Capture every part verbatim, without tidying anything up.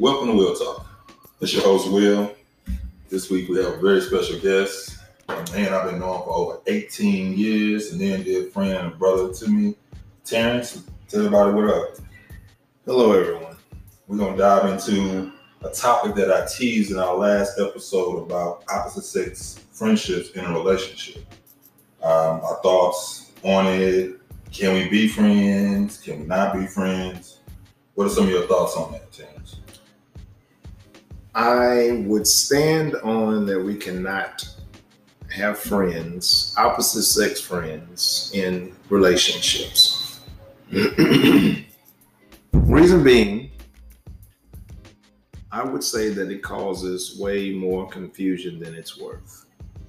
Welcome to Will Talk. It's your host, Will. This week we have a very special guest, a man I've been knowing for over eighteen years, and then dear friend and brother to me, Terrence. Tell everybody what up. Hello, everyone. We're going to dive into a topic that I teased in our last episode about opposite sex friendships in a relationship. Um, our thoughts on it. Can we be friends? Can we not be friends? What are some of your thoughts on that, Terrence? I would stand on that we cannot have friends, opposite sex friends, in relationships. Reason being, I would say that it causes way more confusion than it's worth.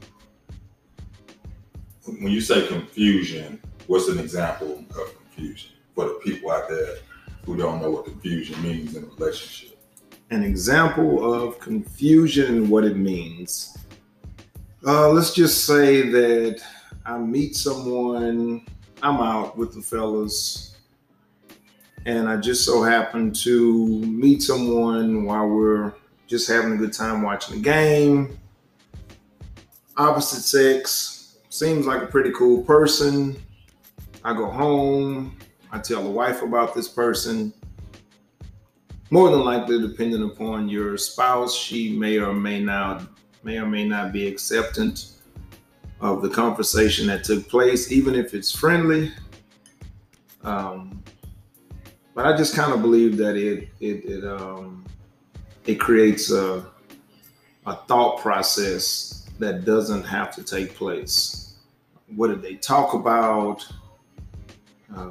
When you say confusion, what's an example of confusion for the people out there who don't know what confusion means in a relationship? An example of confusion and what it means. Uh, let's just say that I meet someone, I'm out with the fellas, and I just so happen to meet someone while we're just having a good time watching the game. Opposite sex, seems like a pretty cool person. I go home, I tell the wife about this person. More than likely, depending upon your spouse, she may or may not may or may not be acceptant of the conversation that took place, even if it's friendly. Um, but I just kind of believe that it it it um, it creates a a thought process that doesn't have to take place. What did they talk about? Um,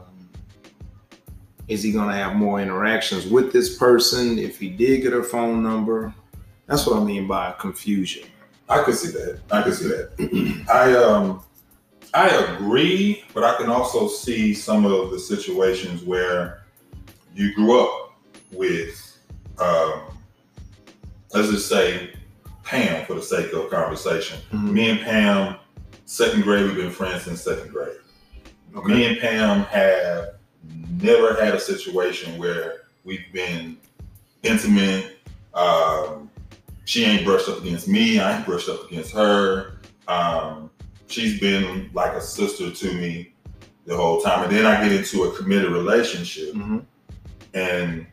Is he going to have more interactions with this person if he did get her phone number? That's what I mean by confusion. I could see that. I could see that. I um I agree, but I can also see some of the situations where you grew up with, um, let's just say, Pam, for the sake of conversation. Mm-hmm. Me and Pam, second grade, we've been friends since second grade. Okay. Me and Pam have never had a situation where we've been intimate. Um, she ain't brushed up against me. I ain't brushed up against her. Um, she's been like a sister to me the whole time. And then I get into a committed relationship. Mm-hmm. And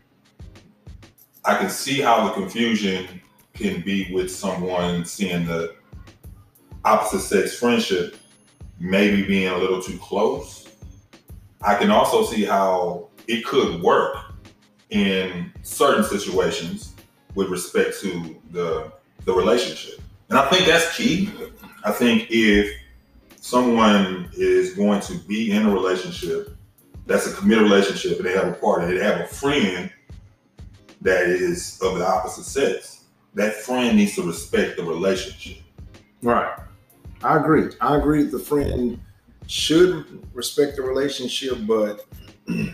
I can see how the confusion can be with someone seeing the opposite sex friendship maybe being a little too close. I can also see how it could work in certain situations with respect to the the relationship. And I think that's key. I think if someone is going to be in a relationship that's a committed relationship and they have a partner, they have a friend that is of the opposite sex, that friend needs to respect the relationship. Right. I agree. I agree that the friend should respect the relationship, but, and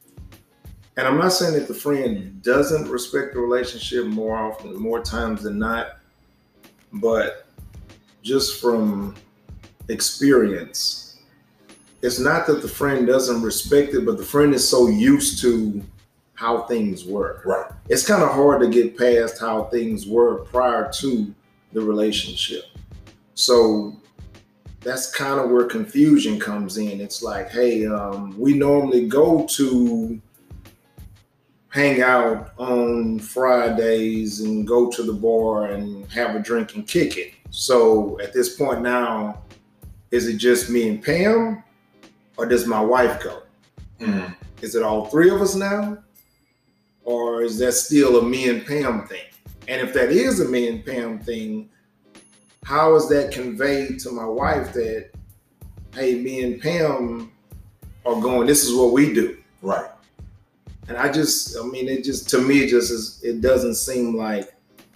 I'm not saying that the friend doesn't respect the relationship more often, more times than not, but just from experience, it's not that the friend doesn't respect it, but the friend is so used to how things were. Right. It's kind of hard to get past how things were prior to the relationship. So that's kind of where confusion comes in. It's like, hey, um, we normally go to hang out on Fridays and go to the bar and have a drink and kick it. So at this point now, is it just me and Pam, or does my wife go? Mm-hmm. Is it all three of us now? Or is that still a me and Pam thing? And if that is a me and Pam thing, how is that conveyed to my wife that, hey, me and Pam are going, this is what we do. Right. And I just, I mean, it just, to me, it just is, it doesn't seem like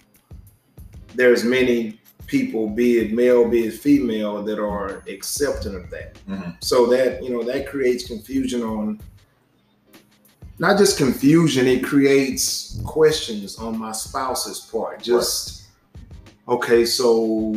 there's many people, be it male, be it female, that are accepting of that. Mm-hmm. So that, you know, that creates confusion on, not just confusion, it creates questions on my spouse's part. Just, right. Okay, so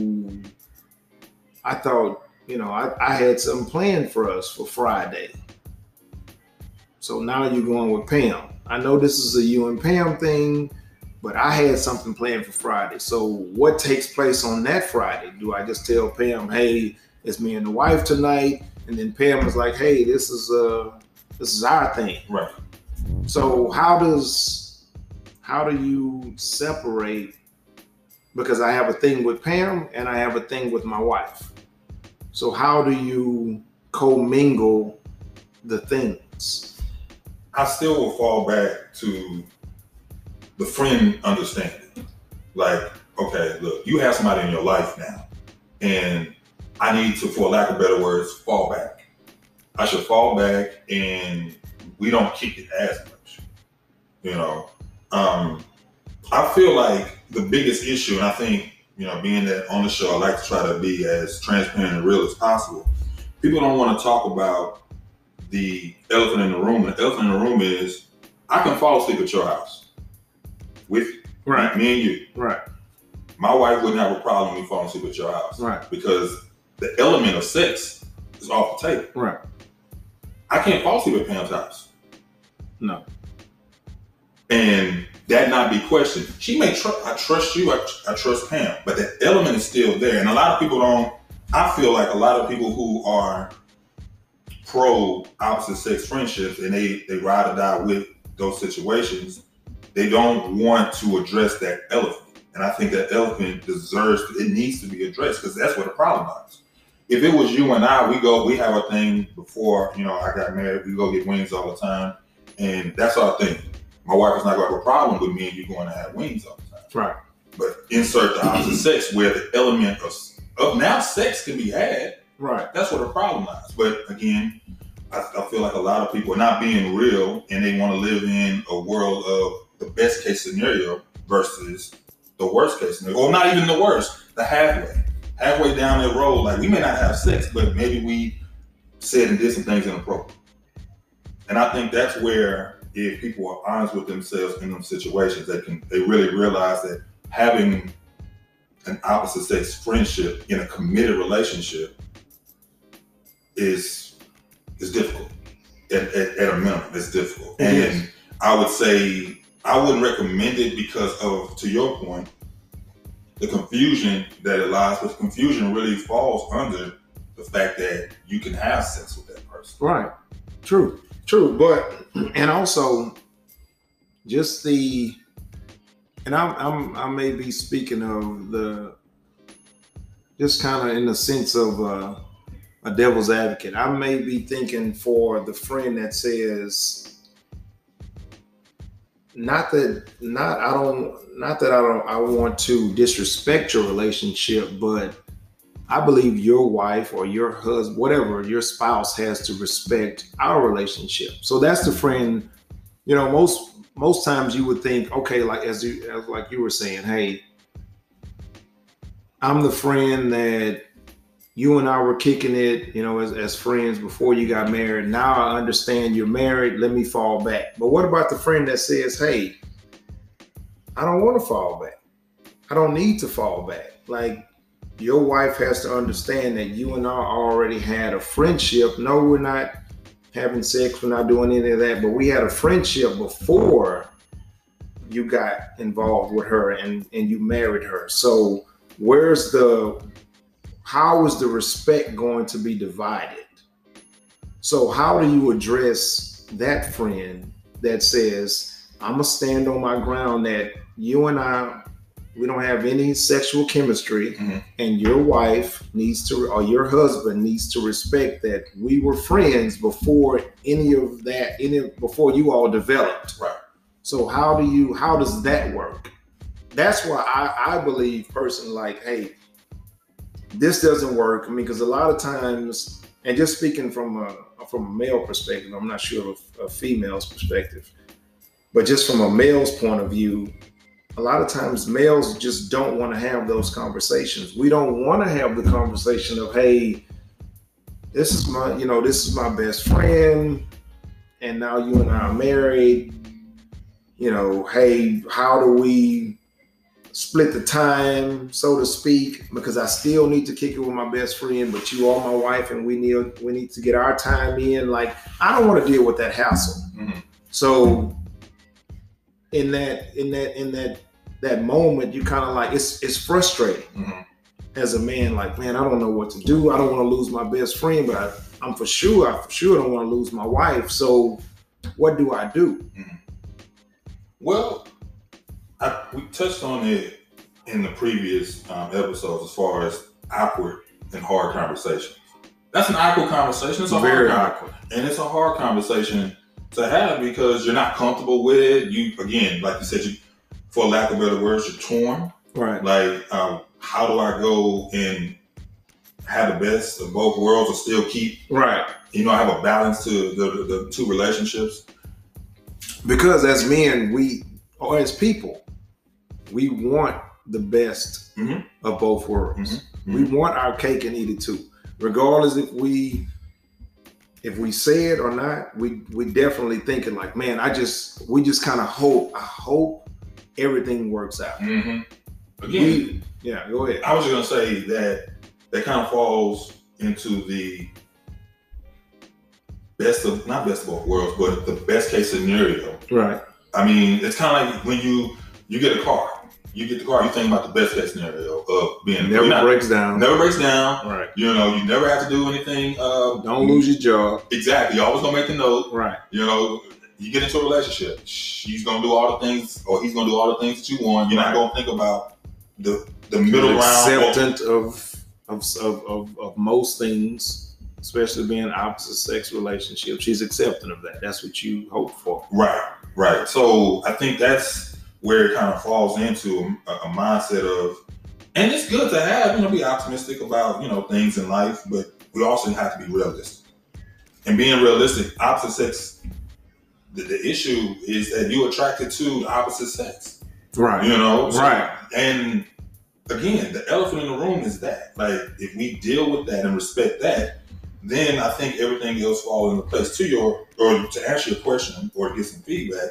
I thought, you know, I, I had something planned for us for Friday. So now you're going with Pam. I know this is a you and Pam thing, but I had something planned for Friday. So what takes place on that Friday? Do I just tell Pam, hey, it's me and the wife tonight? And then Pam is like, hey, this is uh this is our thing. Right. So how does how do you separate? Because I have a thing with Pam and I have a thing with my wife. So how do you commingle the things? I still will fall back to the friend understanding. Like, okay, look, you have somebody in your life now, and I need to, for lack of better words, fall back. I should fall back, and we don't kick it as much. You know, um, I feel like the biggest issue, and I think, you know, being that on the show, I like to try to be as transparent and real as possible. People don't want to talk about the elephant in the room. The elephant in the room is, I can fall asleep at your house with Right. me and you. Right. My wife wouldn't have a problem with me falling asleep at your house. Right. Because the element of sex is off the table. Right. I can't fall asleep at Pam's house. No. And that not be questioned. She may trust, I trust you, I, I trust Pam, but that element is still there. And a lot of people don't, I feel like a lot of people who are pro opposite sex friendships and they, they ride or die with those situations, they don't want to address that elephant. And I think that elephant deserves, it needs to be addressed, because that's where the problem lies. If it was you and I, we go, we have a thing before, you know, I got married, we go get wings all the time. And that's our thing. My wife is not going to have a problem with me and you going to have wings all the time. Right. But insert the opposite sex where the element of, of now sex can be had. Right. That's where the problem lies. But again, I, I feel like a lot of people are not being real, and they want to live in a world of the best case scenario versus the worst case scenario. Or not even the worst, the halfway. Halfway down that road, like we may not have sex, but maybe we said and did some things inappropriate. And I think that's where, if people are honest with themselves in those situations, they can they really realize that having an opposite sex friendship in a committed relationship is is difficult. At, at, at a minimum, it's difficult. It and is. I would say I wouldn't recommend it because of, to your point, the confusion that it lies, but the confusion really falls under the fact that you can have sex with that person. Right. True. True. But, and also just the, and I'm, I'm, I may be speaking of the, just kind of in the sense of uh, a devil's advocate. I may be thinking for the friend that says, not that, not, I don't, not that I don't, I want to disrespect your relationship, but I believe your wife or your husband, whatever, your spouse has to respect our relationship. So that's the friend, you know, most, most times you would think, okay, like, as you, as like you were saying, hey, I'm the friend that you and I were kicking it, you know, as, as friends before you got married. Now I understand you're married. Let me fall back. But what about the friend that says, hey, I don't want to fall back. I don't need to fall back. Like, your wife has to understand that you and I already had a friendship. No, we're not having sex. We're not doing any of that. But we had a friendship before you got involved with her and, and you married her. So where's the, how is the respect going to be divided? So how do you address that friend that says, I'm going to stand on my ground that you and I, we don't have any sexual chemistry, mm-hmm. and your wife needs to, or your husband needs to respect that we were friends before any of that, any before you all developed. Right. So how do you, how does that work? That's why I, I believe personally, like, hey, this doesn't work. I mean, because a lot of times, and just speaking from a, from a male perspective, I'm not sure of a female's perspective, but just from a male's point of view, a lot of times males just don't want to have those conversations. We don't want to have the conversation of, hey, this is my, you know, this is my best friend, and now you and I are married. You know, hey, how do we split the time, so to speak? Because I still need to kick it with my best friend, but you are my wife, and we need we need to get our time in. Like, I don't want to deal with that hassle. Mm-hmm. So in that in that in that that moment, you kind of like, it's it's frustrating mm-hmm. as a man, like, man, I don't know what to do. I don't want to lose my best friend, but I, I'm for sure, I for sure don't want to lose my wife. So what do I do? Mm-hmm. Well, I, we touched on it in the previous um, episodes as far as awkward and hard conversations. That's an awkward conversation. It's a very hard awkward. And it's a hard conversation to have because you're not comfortable with it. You, again, like you said, you, for lack of better words, you're torn. Right. Like, um, how do I go and have the best of both worlds or still keep, right, you know, have a balance to the, the, the two relationships? Because as men, we, or as people, we want the best mm-hmm. of both worlds. Mm-hmm. We want our cake and eat it too. Regardless if we if we say it or not, we we definitely thinking like, man, I just we just kind of hope, I hope everything works out. Mm-hmm. Again, we, yeah, go ahead. I was just gonna say that that kind of falls into the best of not best of both worlds, but the best case scenario. Right. I mean, it's kind of like when you you get a car. You get the car, you think about the best case scenario of being never not, breaks down. Never breaks down. Right. You know, you never have to do anything. Uh, Don't lose your job. Exactly. You're always gonna make the note. Right. You know, you get into a relationship. She's gonna do all the things, or he's gonna do all the things that you want. You're right. not gonna think about the the middle ground. Acceptant of of, of of of most things, especially being opposite sex relationship. She's accepting of that. That's what you hope for. Right. Right. So I think that's where it kind of falls into a, a mindset of, and it's good to have, you know, be optimistic about, you know, things in life, but we also have to be realistic. And being realistic, opposite sex, the, the issue is that you're attracted to the opposite sex. Right. You know? So, right. And again, the elephant in the room is that. Like, if we deal with that and respect that, then I think everything else falls into place. To your, or to answer your question or to get some feedback,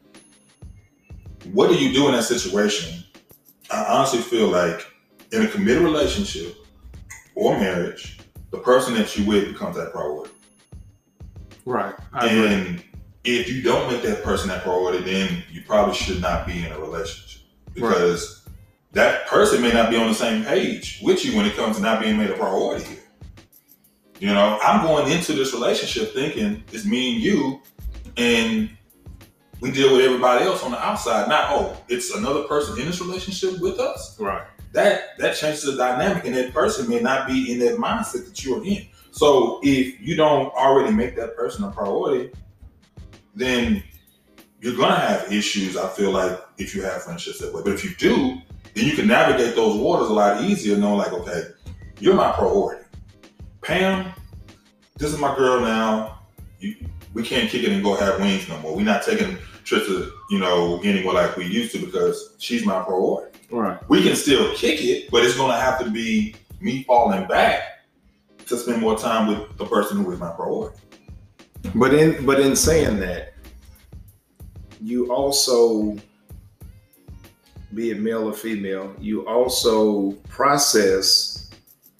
what do you do in that situation? I honestly feel like in a committed relationship or marriage, the person that you with becomes that priority. Right. I and agree. If you don't make that person that priority, then you probably should not be in a relationship because right. that person may not be on the same page with you when it comes to not being made a priority here. You know, I'm going into this relationship thinking it's me and you, and we deal with everybody else on the outside. Not, oh, it's another person in this relationship with us. Right. That that changes the dynamic, and that person may not be in that mindset that you're in. So if you don't already make that person a priority, then you're gonna have issues. I feel like if you have friendships that way, but if you do, then you can navigate those waters a lot easier, knowing like, okay, you're my priority. Pam, this is my girl now. You, we can't kick it and go have wings no more. We're not taking trips to, you know, anywhere like we used to because she's my priority. Right. We can still kick it, but it's going to have to be me falling back to spend more time with the person who is my priority. But in but in saying that, you also, be it male or female, you also process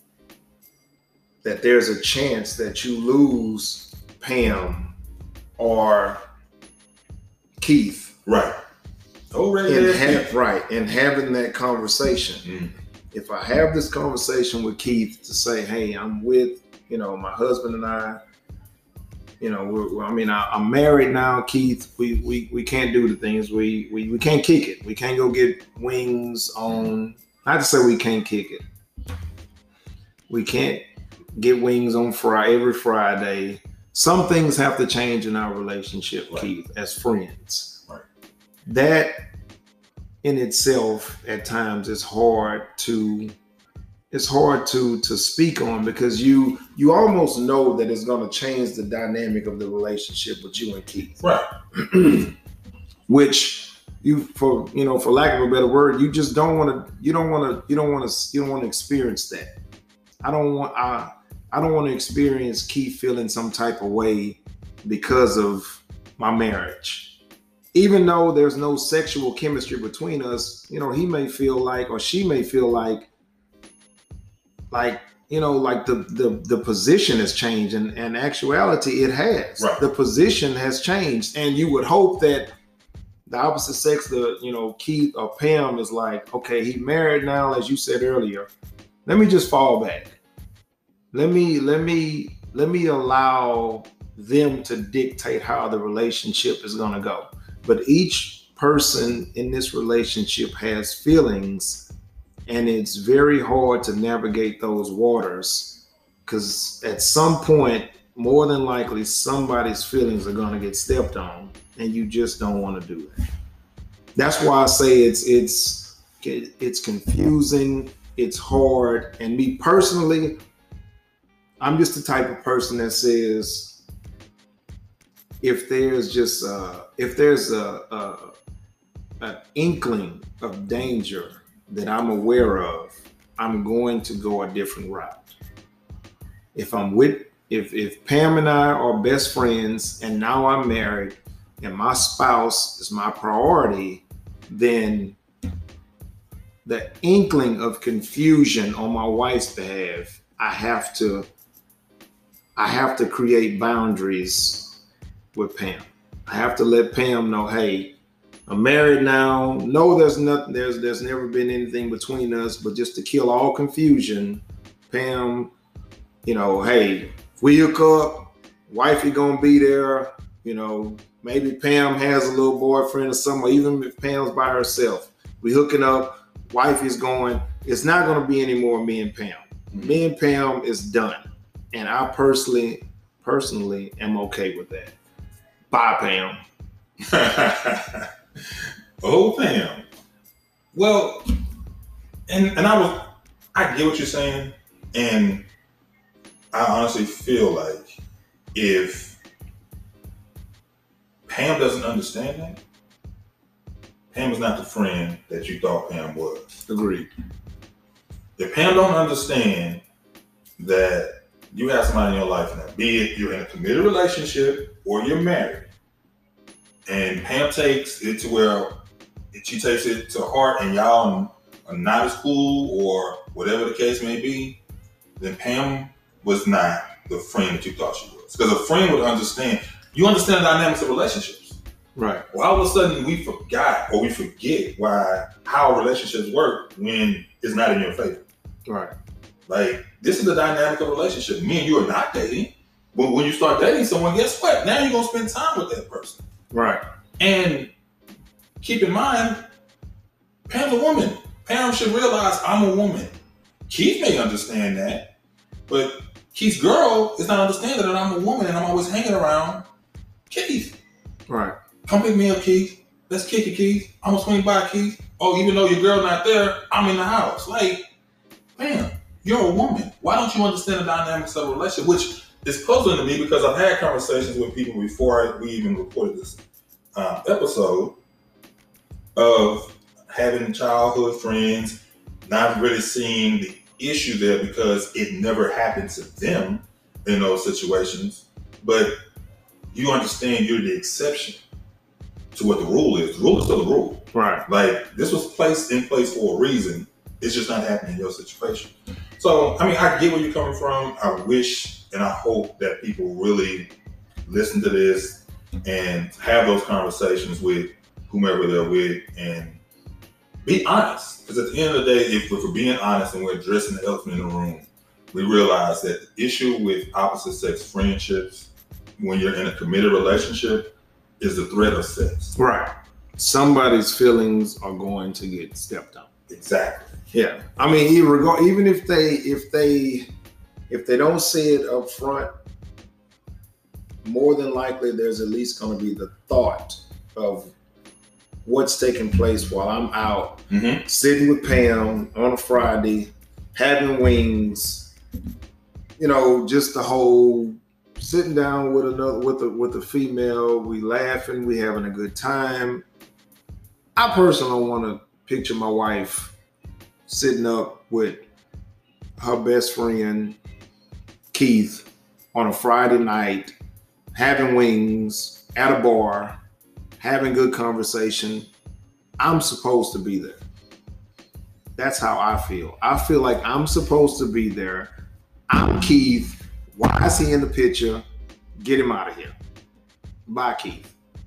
that there's a chance that you lose Pam or Keith. Right. Oh, right. And have, right. And having that conversation. Mm. If I have this conversation with Keith to say, hey, I'm with, you know, my husband and I, you know, we're, I mean, I, I'm married now, Keith. We we we can't do the things. We, we we can't kick it. We can't go get wings on, not to say we can't kick it. We can't get wings on Friday, every Friday. Some things have to change in our relationship, right. Keith, as friends. Right. That in itself, at times, is hard to it's hard to to speak on because you you almost know that it's going to change the dynamic of the relationship with you and Keith. Right. Which you, for you know, for lack of a better word, you just don't want to. You don't want to. You don't want to. You don't want to experience that. I don't want. I. I don't want to experience Keith feeling some type of way because of my marriage. Even though there's no sexual chemistry between us, you know, he may feel like, or she may feel like, like, you know, like the the, the position has changed. And in actuality, it has. Right. The position has changed. And you would hope that the opposite sex, the you know, Keith or Pam is like, okay, he married now, as you said earlier. Let me just fall back. Let me let me let me allow them to dictate how the relationship is going to go. But each person in this relationship has feelings, and it's very hard to navigate those waters because at some point, more than likely, somebody's feelings are going to get stepped on, and you just don't want to do that. That's why I say it's it's it's confusing, it's hard, and me personally, I'm just the type of person that says, if there's just uh, if there's a, a an inkling of danger that I'm aware of, I'm going to go a different route. If I'm with if if Pam and I are best friends and now I'm married and my spouse is my priority, then the inkling of confusion on my wife's behalf, I have to I have to create boundaries with Pam. I have to let Pam know, hey, I'm married now. No, there's nothing, there's there's never been anything between us, but just to kill all confusion, Pam, you know, hey, if we hook up, wifey gonna be there, you know, maybe Pam has a little boyfriend or something, or even if Pam's by herself, we hooking up, wifey's going, it's not gonna be any more me and Pam. Mm-hmm. Me and Pam is done. And I personally, personally am okay with that. Bye, Pam. Oh, Pam. Well, and and I was, I get what you're saying, and I honestly feel like if Pam doesn't understand that, Pam is not the friend that you thought Pam was. Agreed. If Pam don't understand that you have somebody in your life now, be it you're in a committed relationship or you're married, and Pam takes it to where she takes it to heart and y'all are not as cool or whatever the case may be, then Pam was not the friend that you thought she was. Because a friend would understand, you understand the dynamics of relationships. Right. Well, all of a sudden we forgot or we forget why how relationships work when it's not in your favor. Right. Like, this is the dynamic of a relationship. Me and you are not dating, but when you start dating someone, guess what? Now you're gonna spend time with that person. Right. And keep in mind, Pam's a woman. Pam should realize I'm a woman. Keith may understand that, but Keith's girl is not understanding that I'm a woman and I'm always hanging around Keith. Right. Come pick me up, Keith. Let's kick it, Keith. I'm gonna swing by, Keith. Oh, even though your girl not there, I'm in the house. Like, Pam, you're a woman. Why don't you understand the dynamics of a relationship? Which is puzzling to me because I've had conversations with people before we even recorded this uh, episode of having childhood friends, not really seeing the issue there because it never happened to them in those situations. But you understand you're the exception to what the rule is. The rule is still the rule. Right. Like, this was placed in place for a reason. It's just not happening in your situation. So, I mean, I get where you're coming from. I wish and I hope that people really listen to this and have those conversations with whomever they're with and be honest. Because at the end of the day, if we're being honest and we're addressing the elephant in the room, we realize that the issue with opposite sex friendships, when you're in a committed relationship, is the threat of sex. Right. Somebody's feelings are going to get stepped on. Exactly. Yeah. I mean, even even if they if they if they don't say it up front, more than likely there's at least going to be the thought of what's taking place while I'm out mm-hmm. sitting with Pam on a Friday, having wings, you know, just the whole sitting down with another with a with a female, we laughing, we having a good time. I personally don't want to picture my wife sitting up with her best friend Keith on a Friday night, having wings at a bar, having good conversation. I'm supposed to be there. That's how I feel. I feel like I'm supposed to be there. I'm Keith. Why is he in the picture? Get him out of here. Bye, Keith.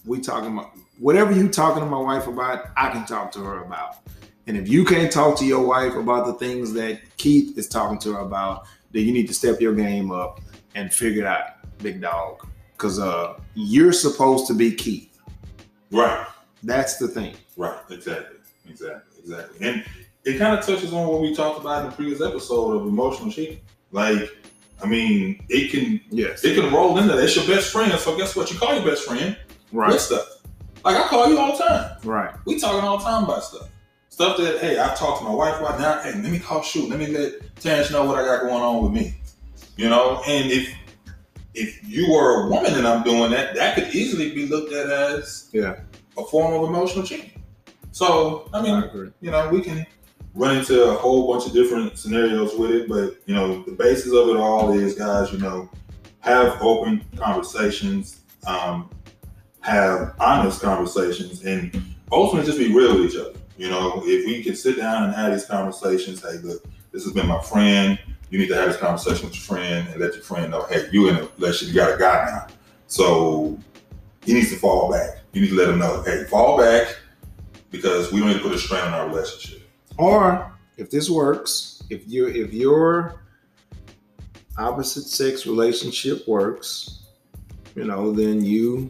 we talking about whatever you talking to my wife about, I can talk to her about. And if you can't talk to your wife about the things that Keith is talking to her about, then you need to step your game up and figure it out, big dog. Because uh, you're supposed to be Keith. Right. That's the thing. Right. Exactly. Exactly. Exactly. And it kind of touches on what we talked about in the previous episode of emotional cheating. Like, I mean, it can yes. it can roll into that. It's your best friend. So guess what? You call your best friend right. with stuff. Like, I call you all the time. Right. We talking all the time about stuff. Stuff that, hey, I've talked to my wife about now. Hey, let me call Shoot. Let me let Terrence know what I got going on with me. You know? And if if you were a woman and I'm doing that, that could easily be looked at as yeah. a form of emotional cheating. So, I mean, I agree. You know, we can run into a whole bunch of different scenarios with it, but, you know, the basis of it all is, guys, you know, have open conversations, um, have honest conversations, and ultimately just be real with each other. You know, if we can sit down and have these conversations, hey, look, this has been my friend. You need to have this conversation with your friend and let your friend know, hey, you in a relationship, you got a guy now. So he needs to fall back. You need to let him know, hey, fall back because we don't need to put a strain on our relationship. Or if this works, if you if your opposite sex relationship works, you know, then you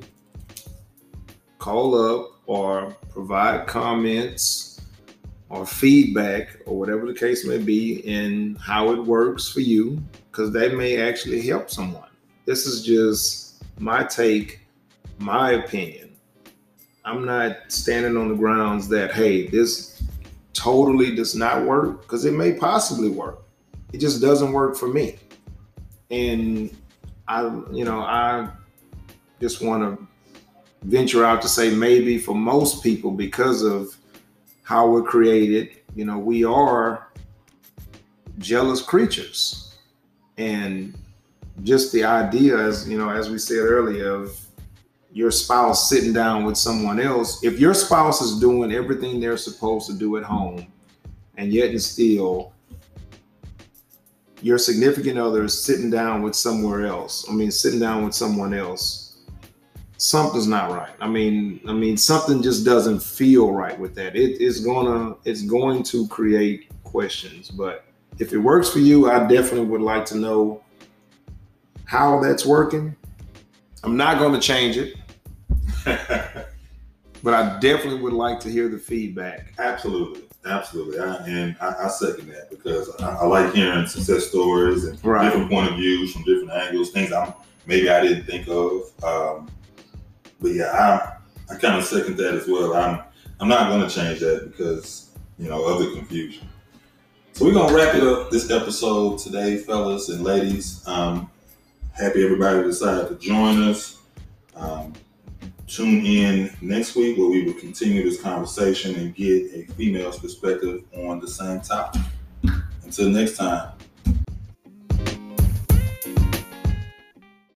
call up or provide comments or feedback or whatever the case may be in how it works for you, because that may actually help someone. This is just my take, my opinion. I'm not standing on the grounds that, hey, this totally does not work, because it may possibly work. It just doesn't work for me. And I, you know, I just want to venture out to say maybe for most people, because of how we're created, you know, we are jealous creatures. And just the idea, as you know, as we said earlier, of your spouse sitting down with someone else, if your spouse is doing everything they're supposed to do at home, and yet and still your significant other is sitting down with somewhere else, I mean, sitting down with someone else, something's not right. I mean, I mean, something just doesn't feel right with that. It is gonna, it's going to create questions. But if it works for you, I definitely would like to know how that's working. I'm not going to change it, but I definitely would like to hear the feedback. Absolutely. Absolutely. I, and I, I second that, because I, I like hearing success stories and right. different point of views from different angles, things I'm maybe I didn't think of. Um, but yeah, I, I kind of second that as well. I'm, I'm not going to change that because, you know, of the confusion. So we're going to wrap it up this episode today, fellas and ladies. Um, happy everybody decided to join us. Um, Tune in next week where we will continue this conversation and get a female's perspective on the same topic. Until next time.